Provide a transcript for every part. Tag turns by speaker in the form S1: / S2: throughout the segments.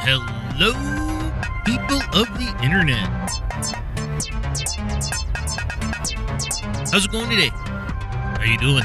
S1: Hello, people of the internet. How's it going today? How you doing?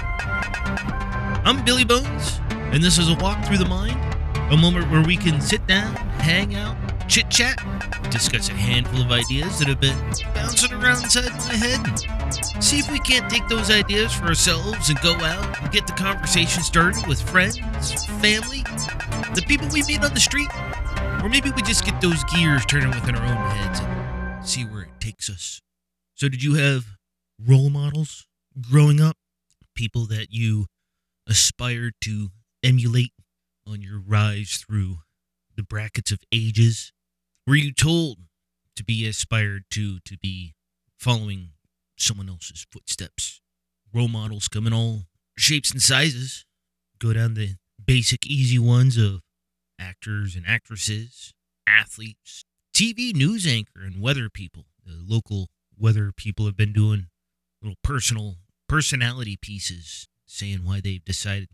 S1: I'm Billy Bones, and this is a walk through the mind, a moment where we can sit down, hang out, chit-chat, discuss a handful of ideas that have been bouncing around inside my head, and see if we can't take those ideas for ourselves and go out and get the conversation started with friends, family, the people we meet on the street, or maybe we just get those gears turning within our own heads and see where it takes us. So did you have role models growing up? People that you aspired to emulate on your rise through the brackets of ages? Were you told to be aspired to be following someone else's footsteps? Role models come in all shapes and sizes. Go down the basic easy ones of actors and actresses, athletes, TV news anchor, and weather people. The local weather people have been doing little personality pieces saying when they decided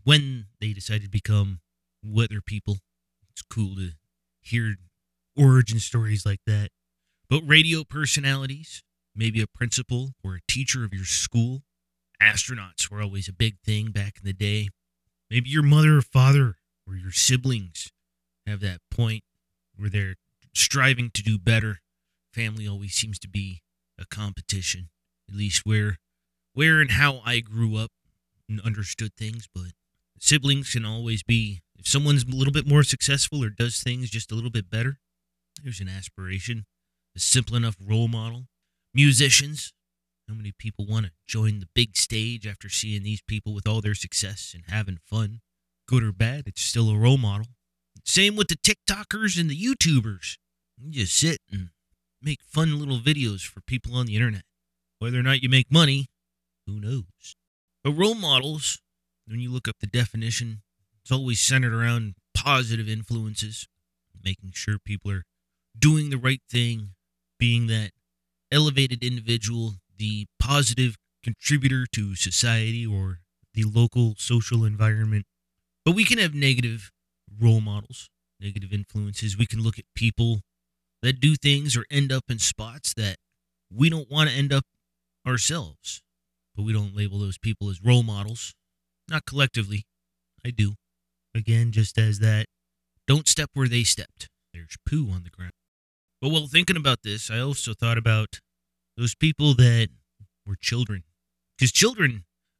S1: to become weather people. It's cool to hear origin stories like that. But radio personalities, maybe a principal or a teacher of your school. Astronauts were always a big thing back in the day. Maybe your mother or father or your siblings have that point where they're striving to do better. Family always seems to be a competition, at least where and how I grew up and understood things. But siblings can always be, if someone's a little bit more successful or does things just a little bit better, there's an aspiration, a simple enough role model. Musicians, how many people want to join the big stage after seeing these people with all their success and having fun? Good or bad, it's still a role model. Same with the TikTokers and the YouTubers. You just sit and make fun little videos for people on the internet. Whether or not you make money, who knows? But role models, when you look up the definition, it's always centered around positive influences, making sure people are doing the right thing, being that elevated individual, the positive contributor to society or the local social environment. But we can have negative role models, negative influences. We can look at people that do things or end up in spots that we don't want to end up ourselves. But we don't label those people as role models. Not collectively. I do. Again, just as that, don't step where they stepped. There's poo on the ground. But while thinking about this, I also thought about those people that were children. Because children,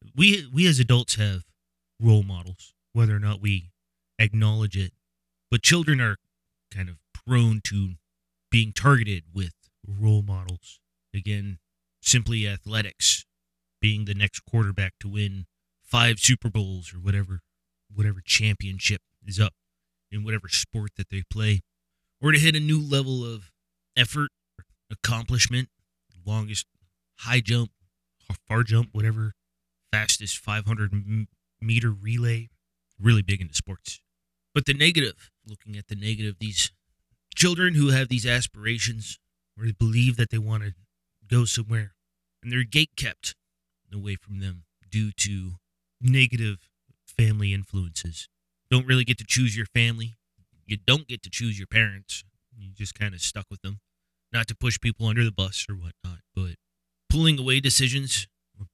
S1: we as adults have role models, whether or not we acknowledge it. But children are kind of prone to being targeted with role models. Again, simply athletics, being the next quarterback to win 5 Super Bowls or whatever championship is up in whatever sport that they play, or to hit a new level of effort, accomplishment, longest high jump, far jump, whatever, fastest 500-meter relay. Really big into sports. But the negative, looking at the negative, these children who have these aspirations or they believe that they want to go somewhere and they're gatekept away from them due to negative family influences. Don't really get to choose your family. You don't get to choose your parents. You just kind of stuck with them. Not to push people under the bus or whatnot, but pulling away decisions,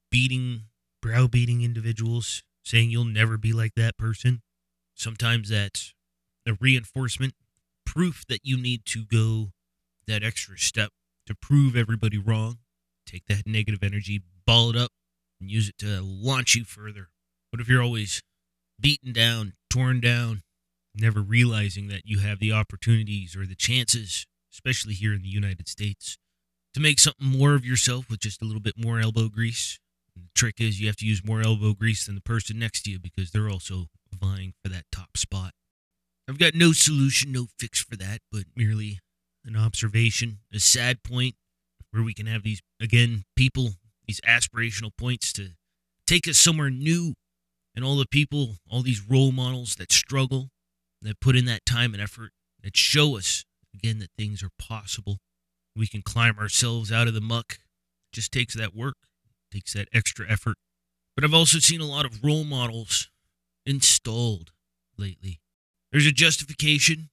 S1: browbeating individuals, saying you'll never be like that person. Sometimes that's a reinforcement, proof that you need to go that extra step to prove everybody wrong. Take that negative energy, ball it up, and use it to launch you further. What if you're always beaten down, torn down, never realizing that you have the opportunities or the chances, especially here in the United States, to make something more of yourself with just a little bit more elbow grease? And the trick is you have to use more elbow grease than the person next to you because they're also vying for that top spot. I've got no solution, no fix for that, but merely an observation, a sad point where we can have these, again, people, these aspirational points to take us somewhere new. And all the people, all these role models that struggle, that put in that time and effort, that show us, again, that things are possible. We can climb ourselves out of the muck. It just takes that work, takes that extra effort. But I've also seen a lot of role models installed lately. There's a justification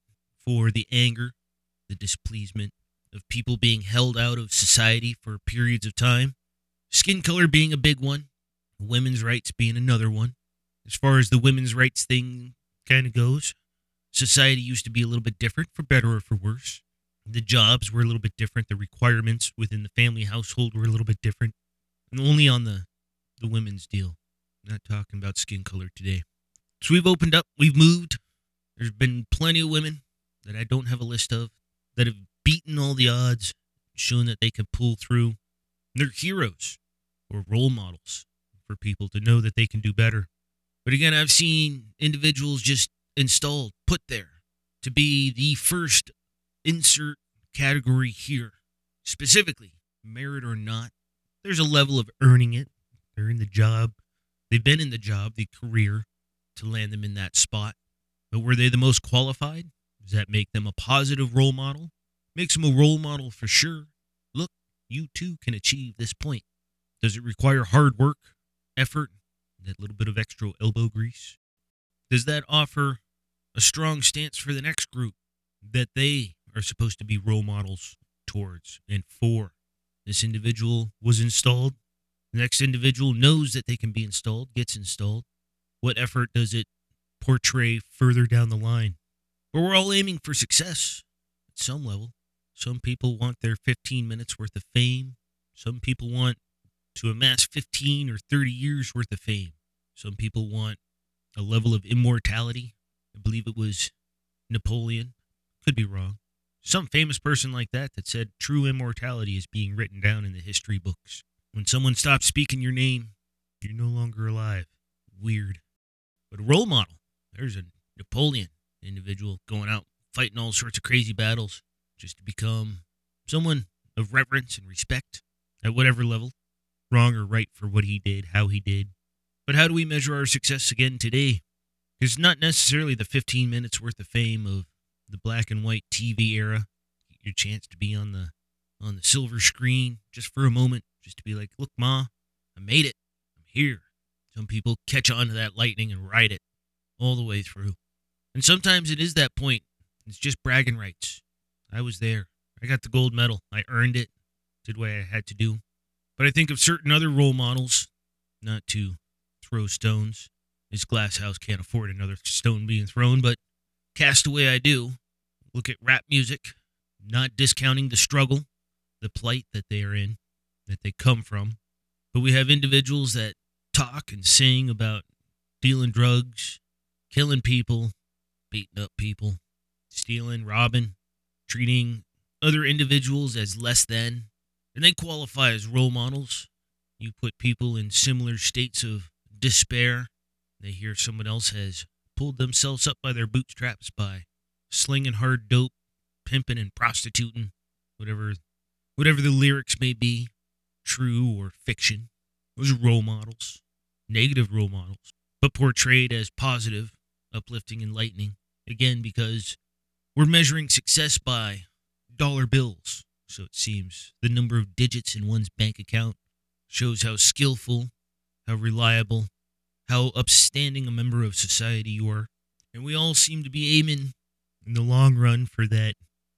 S1: for the anger, the displeasement of people being held out of society for periods of time. Skin color being a big one, women's rights being another one. As far as the women's rights thing kind of goes, society used to be a little bit different, for better or for worse. The jobs were a little bit different. The requirements within the family household were a little bit different. And only on the women's deal. Not talking about skin color today. So we've opened up, we've moved. There's been plenty of women that I don't have a list of that have beaten all the odds, shown that they can pull through. They're heroes or role models for people to know that they can do better. But again, I've seen individuals just installed, put there to be the first insert category here. Specifically, merit or not, there's a level of earning it. They're in the job. They've been in the job, the career, to land them in that spot. But were they the most qualified? Does that make them a positive role model? Makes them a role model for sure. Look, you too can achieve this point. Does it require hard work, effort, that little bit of extra elbow grease? Does that offer a strong stance for the next group that they are supposed to be role models towards and for? This individual was installed. The next individual knows that they can be installed, gets installed. What effort does it portray further down the line? But we're all aiming for success at some level. Some people want their 15 minutes worth of fame. Some people want to amass 15 or 30 years worth of fame. Some people want a level of immortality. I believe it was Napoleon. Could be wrong. Some famous person like that said true immortality is being written down in the history books. When someone stops speaking your name, you're no longer alive. Weird. But a role model. There's a Napoleon individual going out fighting all sorts of crazy battles just to become someone of reverence and respect at whatever level, wrong or right for what he did, how he did. But how do we measure our success again today? It's not necessarily the 15 minutes worth of fame of the black and white TV era, your chance to be on the silver screen just for a moment, just to be like, look, Ma, I made it. I'm here. Some people catch on to that lightning and ride it all the way through. And sometimes it is that point. It's just bragging rights. I was there. I got the gold medal. I earned it. Did what I had to do. But I think of certain other role models, not to throw stones. This glass house can't afford another stone being thrown, but Castaway I do. Look at rap music, not discounting the struggle, the plight that they are in, that they come from. But we have individuals that talk and sing about dealing drugs, killing people, beating up people, stealing, robbing, treating other individuals as less than, and they qualify as role models. You put people in similar states of despair. They hear someone else has pulled themselves up by their bootstraps by slinging hard dope, pimping and prostituting, whatever the lyrics may be, true or fiction. Those are role models, negative role models, but portrayed as positive, uplifting, enlightening. Again, because we're measuring success by dollar bills. So it seems the number of digits in one's bank account shows how skillful, how reliable, how upstanding a member of society you are. And we all seem to be aiming in the long run for that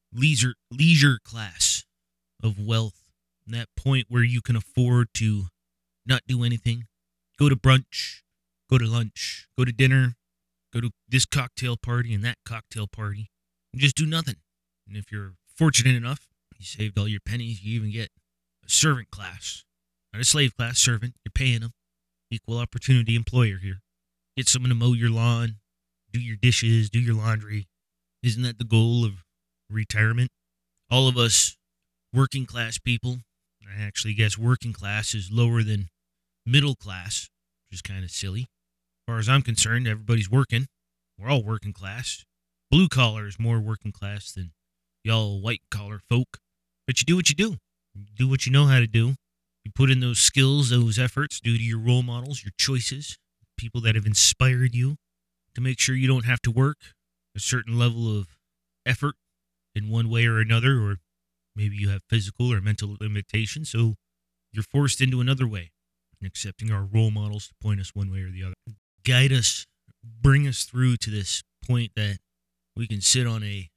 S1: leisure class of wealth, that point where you can afford to not do anything, go to brunch, go to lunch, go to dinner, go to this cocktail party and that cocktail party, and just do nothing. And if you're fortunate enough, you saved all your pennies, you even get a servant class. Not a slave class, servant. You're paying them. Equal opportunity employer here. Get someone to mow your lawn, do your dishes, do your laundry. Isn't that the goal of retirement? All of us working class people, I actually guess working class is lower than middle class, which is kind of silly. As far as I'm concerned, everybody's working. We're all working class. Blue collar is more working class than y'all white collar folk. But you do what you do. You do what you know how to do. You put in those skills, those efforts due to your role models, your choices, people that have inspired you to make sure you don't have to work a certain level of effort in one way or another, or maybe you have physical or mental limitations, so you're forced into another way, and accepting our role models to point us one way or the other. Guide us, bring us through to this point that we can sit on a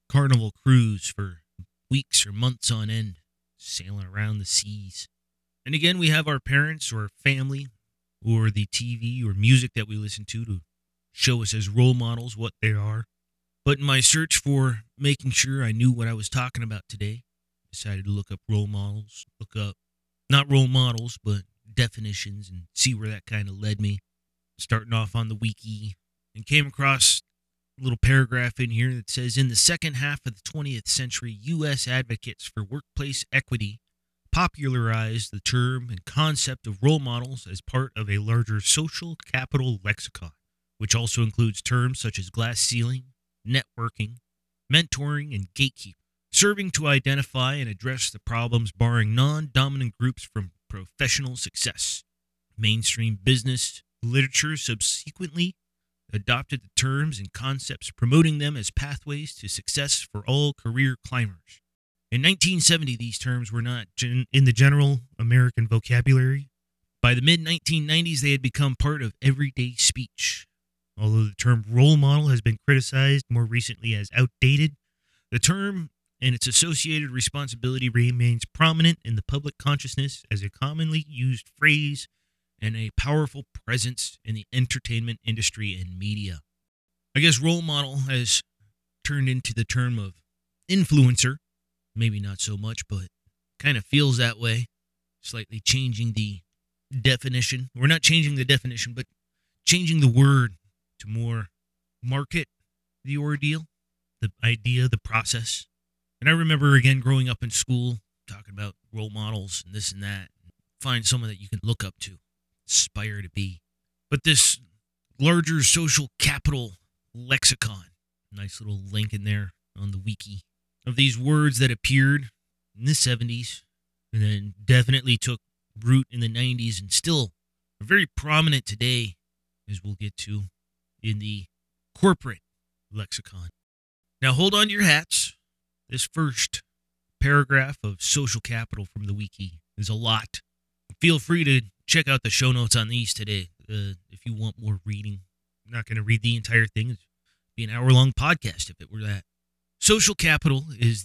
S1: carnival cruise for weeks or months on end, sailing around the seas. And again, we have our parents or family or the TV or music that we listen to show us as role models what they are. But in my search for making sure I knew what I was talking about today, I decided to look up role models, look up not role models, but definitions and see where that kind of led me. Starting off on the wiki and came across a little paragraph in here that says, in the second half of the 20th century, U.S. advocates for workplace equity popularized the term and concept of role models as part of a larger social capital lexicon, which also includes terms such as glass ceiling, networking, mentoring, and gatekeeping, serving to identify and address the problems barring non-dominant groups from professional success. Mainstream business literature subsequently adopted the terms and concepts, promoting them as pathways to success for all career climbers. In 1970, these terms were not in the general American vocabulary. By the mid-1990s, they had become part of everyday speech. Although the term role model has been criticized more recently as outdated, the term and its associated responsibility remains prominent in the public consciousness as a commonly used phrase and a powerful presence in the entertainment industry and media. I guess role model has turned into the term of influencer. Maybe not so much, but kind of feels that way. Slightly changing the definition. We're not changing the definition, but changing the word to more market the ordeal, the idea, the process. And I remember, again, growing up in school, talking about role models and this and that. Find someone that you can look up to, aspire to be. But this larger social capital lexicon, nice little link in there on the wiki, of these words that appeared in the 70s and then definitely took root in the 90s and still are very prominent today, as we'll get to, in the corporate lexicon. Now hold on to your hats. This first paragraph of social capital from the wiki is a lot. Feel free to check out the show notes on these today if you want more reading. I'm not going to read the entire thing. It'd be an hour-long podcast if it were that. Social capital is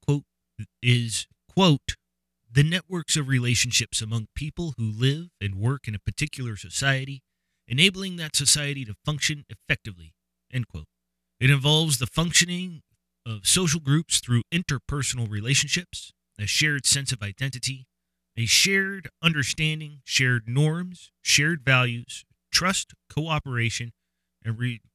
S1: quote, the networks of relationships among people who live and work in a particular society, enabling that society to function effectively, end quote. It involves the functioning of social groups through interpersonal relationships, a shared sense of identity, a shared understanding, shared norms, shared values, trust, cooperation, and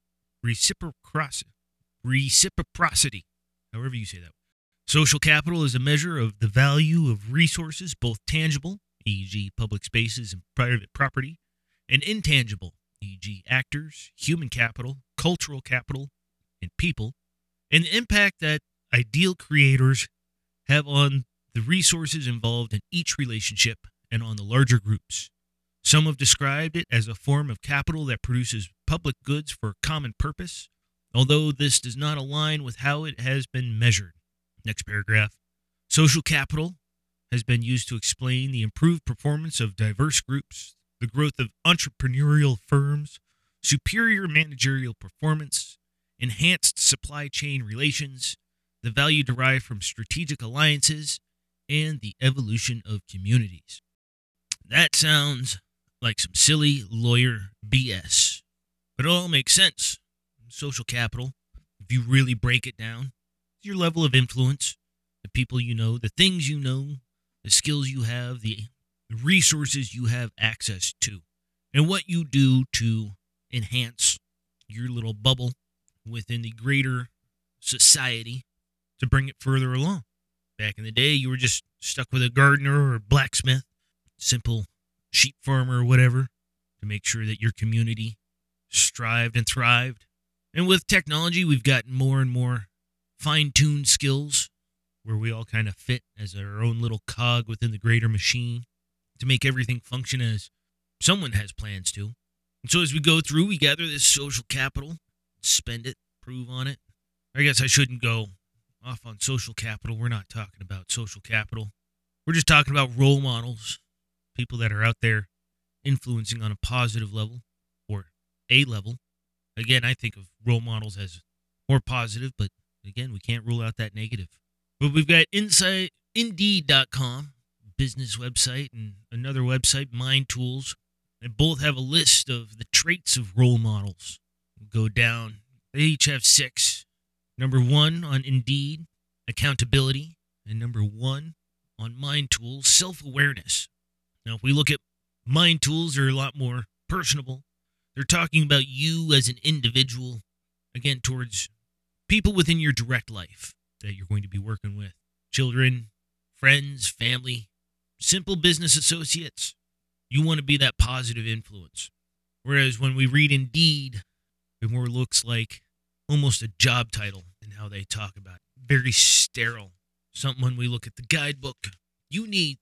S1: reciprocity, however you say that. Social capital is a measure of the value of resources, both tangible, e.g. public spaces and private property, and intangible, e.g. actors, human capital, cultural capital, and people, and the impact that ideal creators have on the resources involved in each relationship and on the larger groups. Some have described it as a form of capital that produces public goods for a common purpose, although this does not align with how it has been measured. Next paragraph. Social capital has been used to explain the improved performance of diverse groups, the growth of entrepreneurial firms, superior managerial performance, enhanced supply chain relations, the value derived from strategic alliances, and the evolution of communities. That sounds like some silly lawyer BS, but it all makes sense. Social capital, if you really break it down, is your level of influence, the people you know, the things you know, the skills you have, the resources you have access to, and what you do to enhance your little bubble within the greater society to bring it further along. Back in the day, you were just stuck with a gardener or a blacksmith, simple sheep farmer or whatever, to make sure that your community strived and thrived. And with technology, we've gotten more and more fine-tuned skills where we all kind of fit as our own little cog within the greater machine to make everything function as someone has plans to. And so as we go through, we gather this social capital, spend it, prove on it. I guess I shouldn't go off on social capital. We're not talking about social capital. We're just talking about role models, people that are out there influencing on a positive level or a level. Again, I think of role models as more positive, but Again, we can't rule out that negative. But we've got Indeed.com, business website, and another website, Mind Tools. They both have a list of the traits of role models. Go down. They each have 6. Number 1 on Indeed, accountability. And number 1 on Mind Tools, self-awareness. Now, if we look at Mind Tools, they're a lot more personable. They're talking about you as an individual, again, towards people within your direct life that you're going to be working with. Children, friends, family, simple business associates. You want to be that positive influence. Whereas when we read Indeed, it more looks like almost a job title in how they talk about it. Very sterile. Something when we look at the guidebook, you need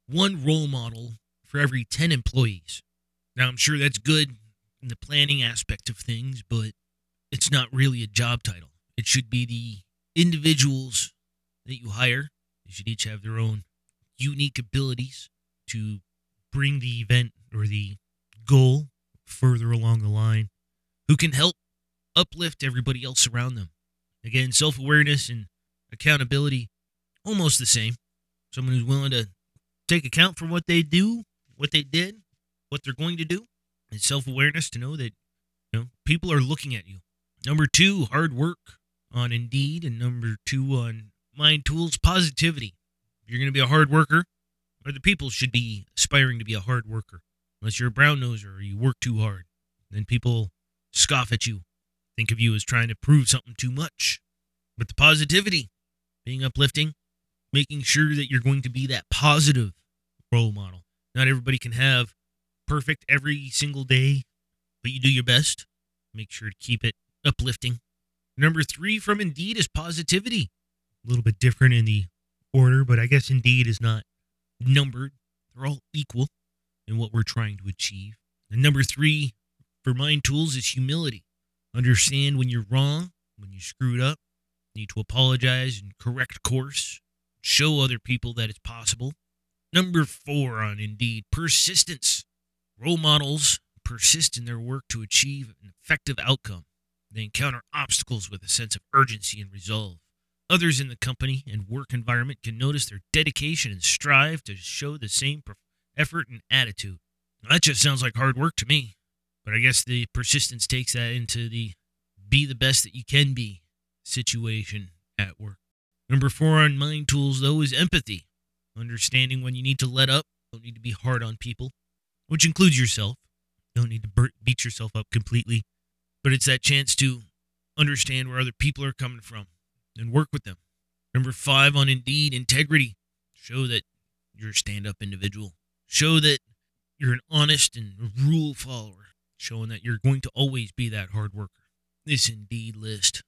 S1: 1 role model for every 10 employees. Now, I'm sure that's good in the planning aspect of things, but it's not really a job title. It should be the individuals that you hire. They should each have their own unique abilities to bring the event or the goal further along the line, who can help uplift everybody else around them. Again, self-awareness and accountability, almost the same. Someone who's willing to take account for what they do, what they did, what they're going to do, and self-awareness to know that people are looking at you. Number 2, hard work on Indeed, and number 2 on Mind Tools, positivity. If you're going to be a hard worker, or the people should be aspiring to be a hard worker. Unless you're a brown noser or you work too hard, then people scoff at you, think of you as trying to prove something too much. But the positivity, being uplifting, making sure that you're going to be that positive role model. Not everybody can have perfect every single day, but you do your best. Make sure to keep it uplifting. Number 3 from Indeed is positivity. A little bit different in the order, but I guess Indeed is not numbered. They're all equal in what we're trying to achieve. And number 3 for Mind Tools is humility. Understand when you're wrong, when you screwed up, need to apologize and correct course. Show other people that it's possible. Number 4 on Indeed, persistence. Role models persist in their work to achieve an effective outcome. They encounter obstacles with a sense of urgency and resolve. Others in the company and work environment can notice their dedication and strive to show the same effort and attitude. Now, that just sounds like hard work to me. But I guess the persistence takes that into the be the best that you can be situation at work. Number 4 on Mind Tools, though, is empathy. Understanding when you need to let up. Don't need to be hard on people, which includes yourself. Don't need to beat yourself up completely. But it's that chance to understand where other people are coming from and work with them. Number 5 on Indeed, integrity. Show that you're a stand-up individual. Show that you're an honest and rule follower. Showing that you're going to always be that hard worker. This Indeed list.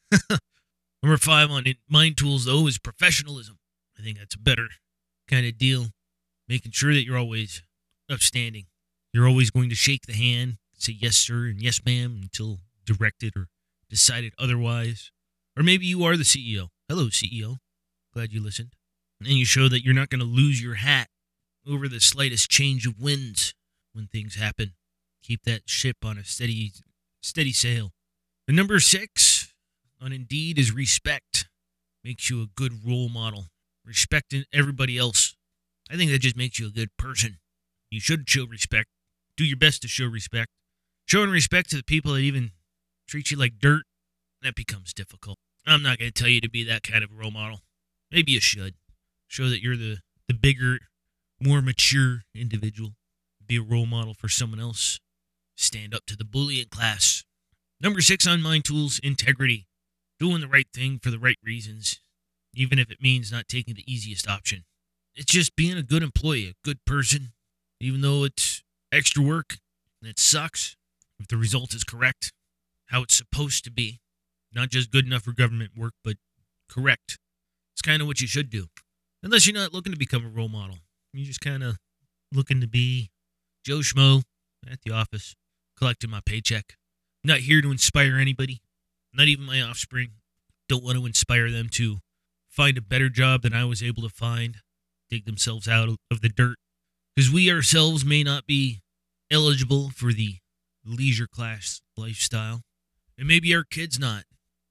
S1: Number 5 on Mind Tools, though, is professionalism. I think that's a better kind of deal. Making sure that you're always upstanding. You're always going to shake the hand, say yes, sir, and yes, ma'am, until directed or decided otherwise. Or maybe you are the CEO. Hello, CEO. Glad you listened. And you show that you're not going to lose your hat over the slightest change of winds when things happen. Keep that ship on a steady sail. The number 6 on Indeed is respect. Makes you a good role model. Respecting everybody else. I think that just makes you a good person. You should show respect. Do your best to show respect. Showing respect to the people that even treat you like dirt, that becomes difficult. I'm not going to tell you to be that kind of role model. Maybe you should. Show that you're the bigger, more mature individual. Be a role model for someone else. Stand up to the bullying class. Number 6 on Mind Tools, integrity. Doing the right thing for the right reasons, even if it means not taking the easiest option. It's just being a good employee, a good person, even though it's extra work and it sucks. If the result is correct, how it's supposed to be, not just good enough for government work, but correct. It's kind of what you should do. Unless you're not looking to become a role model. You're just kind of looking to be Joe Schmo at the office, collecting my paycheck. I'm not here to inspire anybody, not even my offspring. Don't want to inspire them to find a better job than I was able to find, dig themselves out of the dirt. Because we ourselves may not be eligible for the leisure class lifestyle. And maybe our kids not.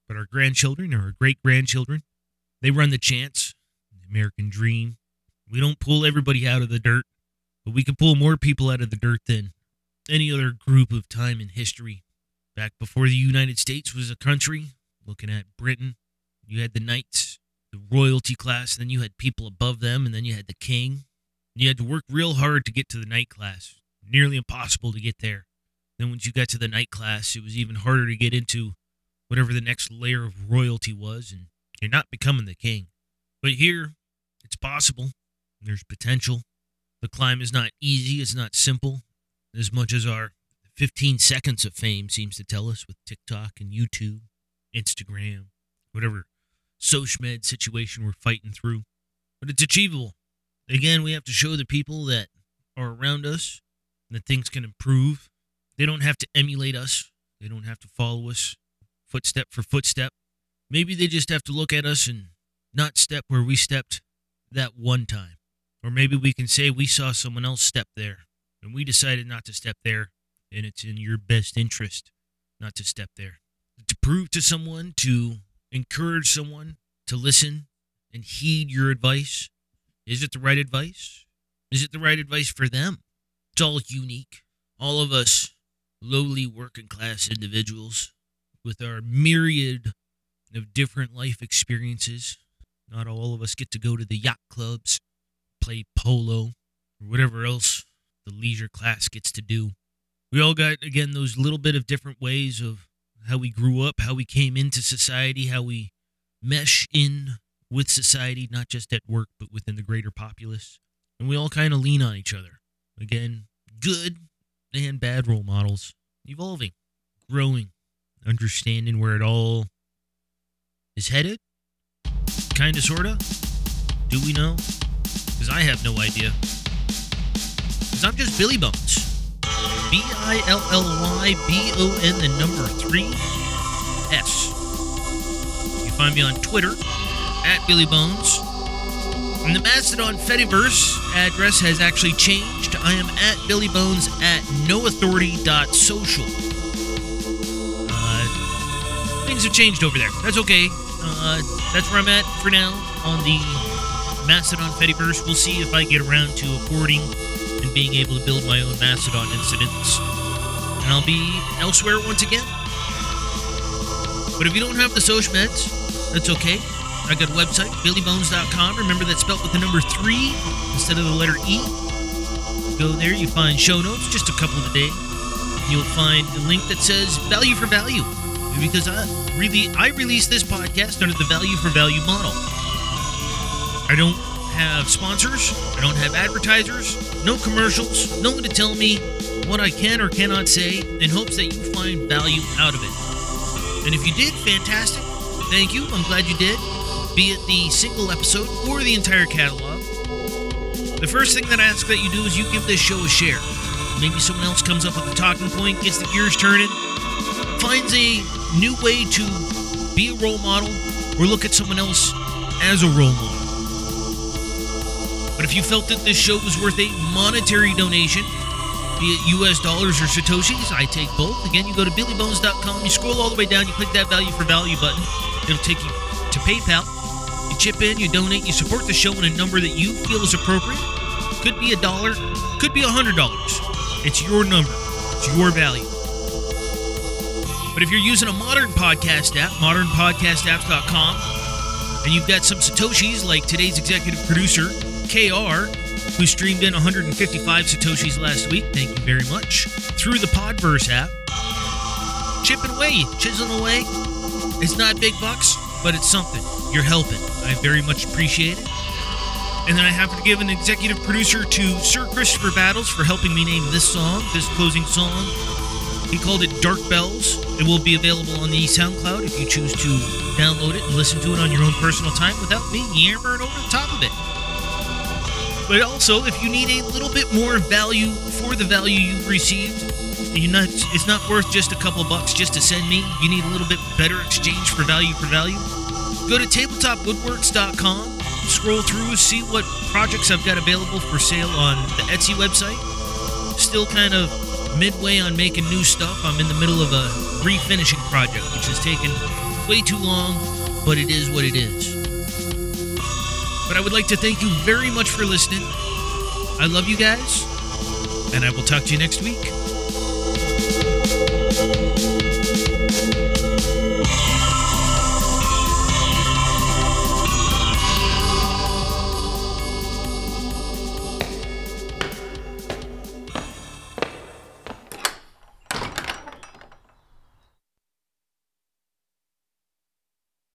S1: But our grandchildren or our great-grandchildren, they run the chance, the American dream. We don't pull everybody out of the dirt, but we can pull more people out of the dirt than any other group of time in history. Back before the United States was a country, looking at Britain, you had the knights, the royalty class, then you had people above them, and then you had the king. You had to work real hard to get to the knight class. Nearly impossible to get there. Then once you got to the knight class, it was even harder to get into whatever the next layer of royalty was, and you're not becoming the king. But here, it's possible. There's potential. The climb is not easy. It's not simple, as much as our 15 seconds of fame seems to tell us with TikTok and YouTube, Instagram, whatever SocMed situation we're fighting through. But it's achievable. Again, we have to show the people that are around us that things can improve. They don't have to emulate us. They don't have to follow us footstep for footstep. Maybe they just have to look at us and not step where we stepped that one time. Or maybe we can say we saw someone else step there and we decided not to step there, and it's in your best interest not to step there. To prove to someone, to encourage someone to listen and heed your advice. Is it the right advice? Is it the right advice for them? It's all unique. All of us lowly working class individuals with our myriad of different life experiences. Not all of us get to go to the yacht clubs, play polo, or whatever else the leisure class gets to do. We all got, again, those little bit of different ways of how we grew up, how we came into society, how we mesh in with society, not just at work, but within the greater populace. And we all kind of lean on each other. Again, good and bad role models. Evolving, growing, understanding where it all is headed. Kind of, sort of. Do we know? Because I have no idea. Because I'm just Billy Bones. BILLYBON, the number 3S. You find me on Twitter, @BillyBones. And the Mastodon Fediverse address has actually changed. I am @BillyBones @noauthority.social. Things have changed over there. That's okay. That's where I'm at for now on the Mastodon Fediverse. We'll see if I get around to affording and being able to build my own Mastodon incidents. And I'll be elsewhere once again. But if you don't have the SocMeds, that's okay. I got a website, billybones.com. Remember, that's spelled with the number 3 instead of the letter E. Go there, you find show notes, just a couple today. You'll find a link that says value for value. Because I release this podcast under the value for value model. I don't have sponsors. I don't have advertisers. No commercials. No one to tell me what I can or cannot say in hopes that you find value out of it. And if you did, fantastic. Thank you. I'm glad you did. Be it the single episode or the entire catalog. The first thing that I ask that you do is you give this show a share. Maybe someone else comes up with a talking point, gets the gears turning, finds a new way to be a role model or look at someone else as a role model. But if you felt that this show was worth a monetary donation, be it US dollars or Satoshis, I take both. Again, you go to billybones.com, you scroll all the way down, you click that value for value button. It'll take you to PayPal. You chip in, you donate, you support the show in a number that you feel is appropriate. Could be $1, could be $100. It's your number. It's your value. But if you're using a modern podcast app, modernpodcastapps.com, and you've got some Satoshis like today's executive producer, KR, who streamed in 155 Satoshis last week, thank you very much, through the Podverse app, chipping away, chiseling away. It's not big bucks, but it's something. You're helping. I very much appreciate it. And then I have to give an executive producer to Sir Christopher Battles for helping me name this song, this closing song. He called it Dark Bells. It will be available on the SoundCloud if you choose to download it and listen to it on your own personal time without me yammering over the top of it. But also, if you need a little bit more value for the value you've received, it's not worth just a couple bucks just to send me. You need a little bit better exchange for value. Go to tabletopwoodworks.com. Scroll through, see what projects I've got available for sale on the Etsy website. Still kind of midway on making new stuff. I'm in the middle of a refinishing project, which has taken way too long, but it is what it is. But I would like to thank you very much for listening. I love you guys, and I will talk to you next week.